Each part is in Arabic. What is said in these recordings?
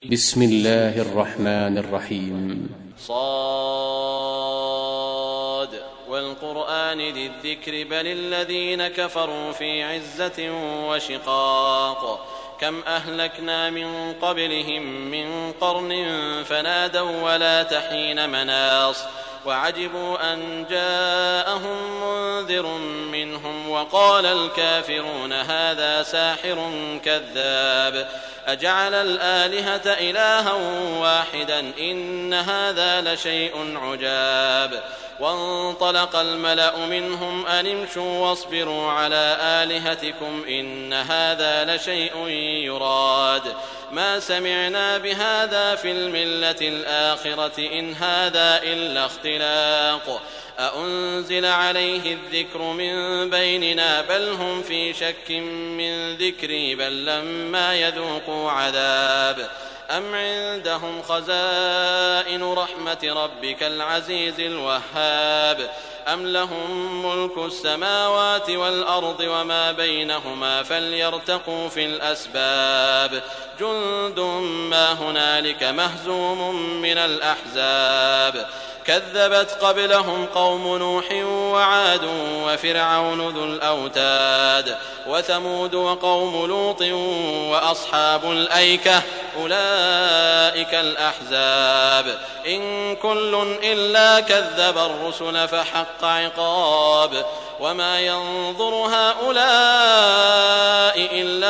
بسم الله الرحمن الرحيم. صاد والقرآن ذي الذكر بل الذين كفروا في عزة وشقاق كم أهلكنا من قبلهم من قرن فنادوا ولا تحين مناص وعجبوا أن جاءهم منذر منهم وقال الكافرون هذا ساحر كذاب أجعل الآلهة إلها واحدا إن هذا لشيء عجاب وانطلق الملأ منهم أن امشوا واصبروا على آلهتكم إن هذا لشيء يراد ما سمعنا بهذا في الملة الآخرة إن هذا إلا اختلاق أأنزل عليه الذكر من بيننا بل هم في شك من ذكري بل لما يذوقوا عذاب أم عندهم خزائن رحمة ربك العزيز الوهاب أم لهم ملك السماوات والأرض وما بينهما فليرتقوا في الأسباب جند ما هنالك مهزوم من الأحزاب كذبت قبلهم قوم نوح وعاد وفرعون ذو الأوتاد وثمود وقوم لوط وأصحاب الأيكة أولئك الأحزاب إن كل إلا كذب الرسل فحق عقاب وما ينظر هؤلاء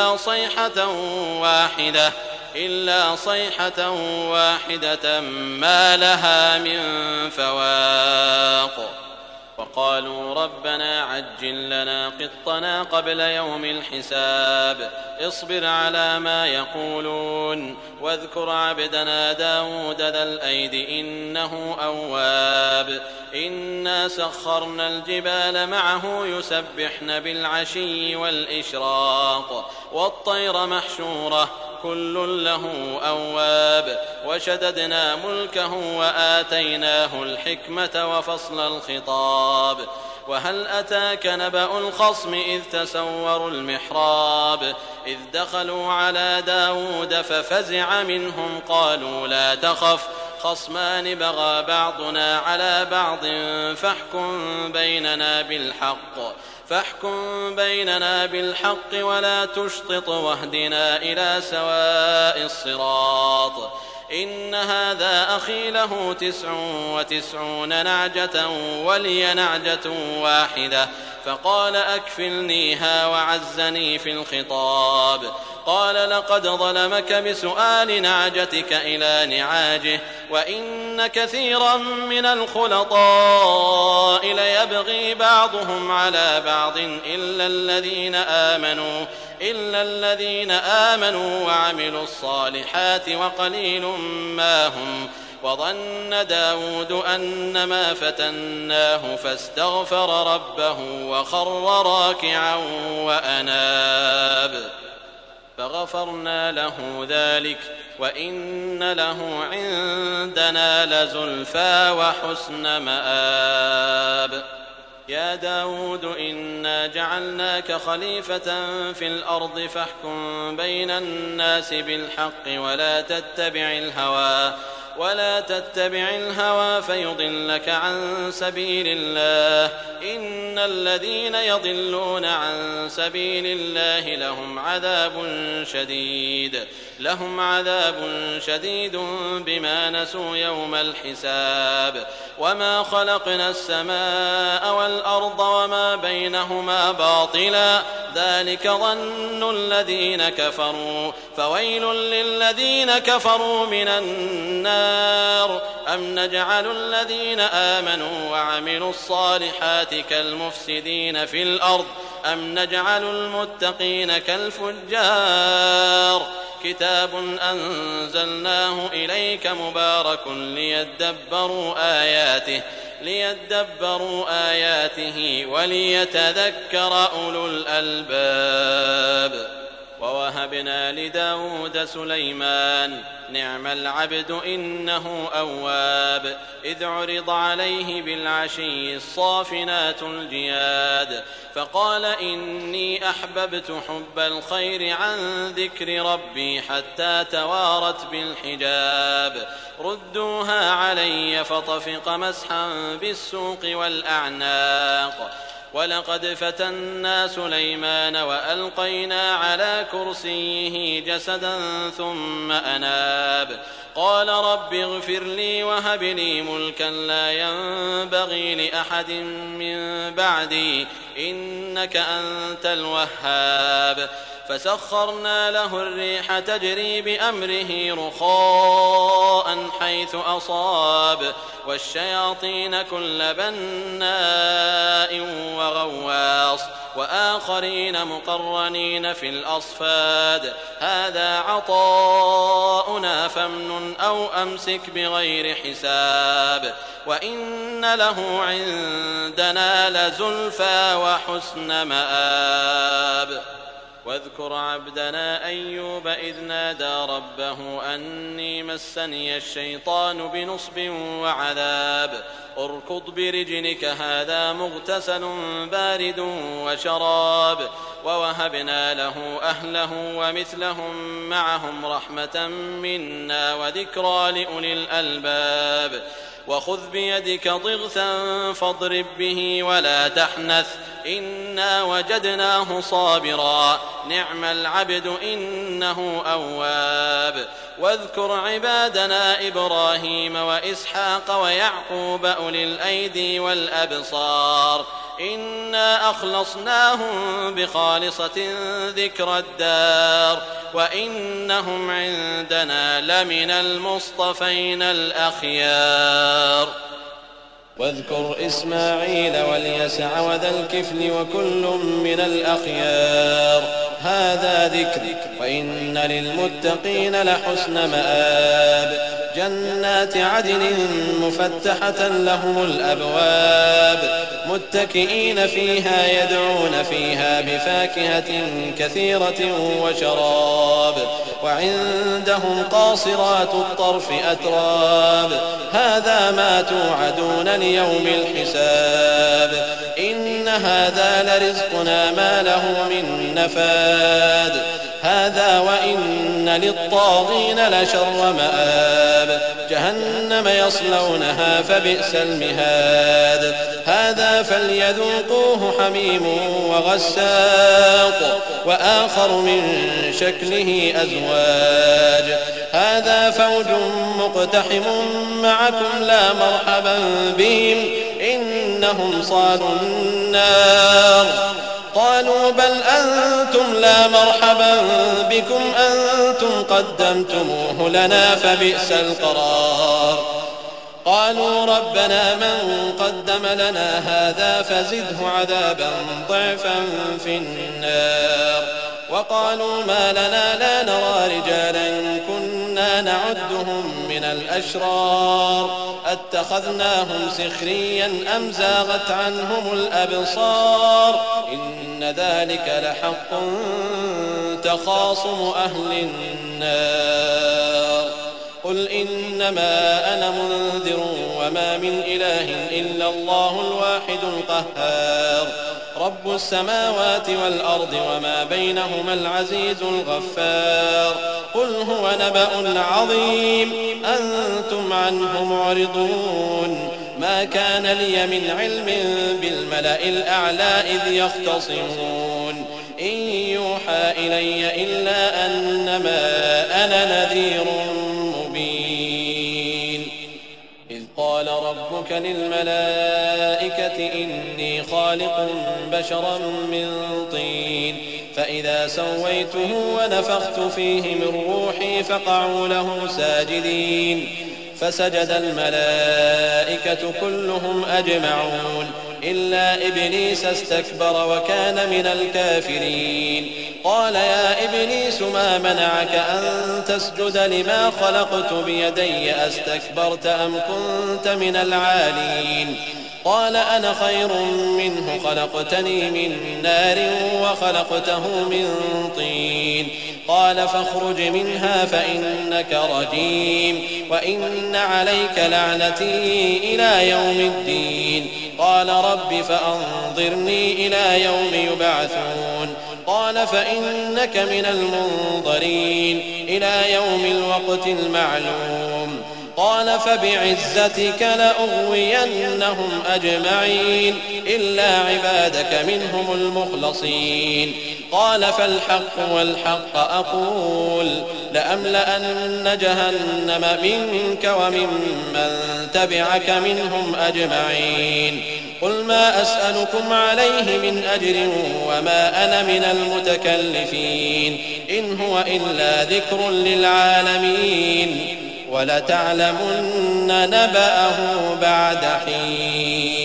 إلا صيحة واحدة ما لها من فواق وقالوا ربنا عجل لنا قطنا قبل يوم الحساب اصبر على ما يقولون واذكر عبدنا داود ذا الأيد إنه أواب إنا سخرنا الجبال معه يسبحن بالعشي والإشراق والطير محشورة كل له أواب وشددنا ملكه وآتيناه الحكمة وفصل الخطاب وهل أتاك نبأ الخصم إذ تسوروا المحراب إذ دخلوا على داود ففزع منهم قالوا لا تخف خصمان بغى بعضنا على بعض فاحكم بيننا بالحق ولا تشطط واهدنا إلى سواء الصراط إن هذا أخي له 99 نعجة ولي نعجة واحدة فقال أكفلنيها وعزني في الخطاب قال لقد ظلمك بسؤال نعجتك إلى نعاجه وإن كثيرا من الخلطاء ليبغي بعضهم على بعض إلا الذين آمنوا وعملوا الصالحات وقليل ما هم وظن داود أنما فتناه فاستغفر ربه وخر راكعا وأناب فغفرنا له ذلك وإن له عندنا لزلفى وحسن مآب يا داود إنا جعلناك خليفة في الأرض فاحكم بين الناس بالحق ولا تتبع الهوى فيضلك عن سبيل الله إن الذين يضلون عن سبيل الله لهم عذاب شديد بما نسوا يوم الحساب وما خلقنا السماء والأرض وما بينهما باطلا ذلك ظن الذين كفروا فويل للذين كفروا من النار أم نجعل الذين آمنوا وعملوا الصالحات كالمفسدين في الأرض أم نجعل المتقين كالفجار كتاب أنزلناه إليك مبارك ليدبروا آياته وليتذكر أولو الألباب ووهبنا لداود سليمان نعم العبد إنه أواب إذ عرض عليه بالعشي الصافنات الجياد فقال إني أحببت حب الخير عن ذكر ربي حتى توارت بالحجاب ردوها علي فطفق مسحا بالسوق والأعناق ولقد فتنا سليمان وألقينا على كرسيه جسدا ثم أناب قال رب اغفر لي وهب لي ملكا لا ينبغي لأحد من بعدي إنك أنت الوهاب فسخرنا له الريح تجري بأمره رخاء حيث أصاب والشياطين كل بناء وغواص وآخرين مقرنين في الأصفاد هذا عطاؤنا فامنن أو أمسك بغير حساب وإن له عندنا لزلفى وحسن مآب واذكر عبدنا أيوب إذ نادى ربه أني مسني الشيطان بنصب وعذاب اركض برجلك هذا مغتسل بارد وشراب ووهبنا له أهله ومثلهم معهم رحمة منا وذكرى لأولي الألباب وخذ بيدك ضغثا فاضرب به ولا تحنث إنا وجدناه صابرا نعم العبد إنه أواب واذكر عبادنا إبراهيم وإسحاق ويعقوب أولي الأيدي والأبصار إنا أخلصناهم بخالصة ذكر الدار وإنهم عندنا لمن المصطفين الأخيار واذكر إسماعيل واليسع وذا الكفل وكل من الأخيار هذا ذكر وإن للمتقين لحسن مآب جنات عدن مفتحة لهم الأبواب متكئين فيها يدعون فيها بفاكهة كثيرة وشراب وعندهم قاصرات الطرف أتراب هذا ما توعدون ليوم الحساب إن هذا لرزقنا ما له من نفاد هذا وإن للطاغين لشر مآب جهنم يصلونها فبئس المهاد هذا فليذوقوه حميم وغساق وآخر من شكله أزواج هذا فوج مقتحم معكم لا مرحبا بهم إنهم صالوا النار قالوا بل أنتم لا مرحبا بكم أنتم قدمتموه لنا فبئس القرار قالوا ربنا من قدم لنا هذا فزده عذابا ضعفا في النار وقالوا ما لنا لا نرى رجالا كنا نعدهم من الأشرار أتخذناهم سخريا أم زاغت عنهم الأبصار إن ذلك لحق تخاصم أهل النار قل إنما أنا منذر وما من إله إلا الله الواحد القهار رب السماوات والأرض وما بينهما العزيز الغفار قل هو نبأ عظيم أنتم عنه معرضون ما كان لي من علم بالملأ الأعلى إذ يختصمون إن يوحى إلي إلا أنما أنا نذير مبين إذ قال ربك للملائكة إني خالق بشرا من طين فإذا سويته ونفخت فيه من روحي فقعوا له ساجدين فسجد الملائكة كلهم أجمعون إلا إبليس استكبر وكان من الكافرين قال يا إبليس ما منعك أن تسجد لما خلقت بيدي أستكبرت أم كنت من العالين قال أنا خير منه خلقتني من نار وخلقته من طين قال فاخرج منها فإنك رجيم وإن عليك لعنتي إلى يوم الدين قال رب فأنظرني إلى يوم يبعثون قال فإنك من المنظرين إلى يوم الوقت المعلوم قال فبعزتك لأغوينهم أجمعين إلا عبادك منهم المخلصين قال فالحق والحق أقول لأملأن جهنم منك وممن تبعك منهم أجمعين قل ما أسألكم عليه من أجر وما أنا من المتكلفين إن هو إلا ذكر للعالمين ولتعلمن نبأه بعد حين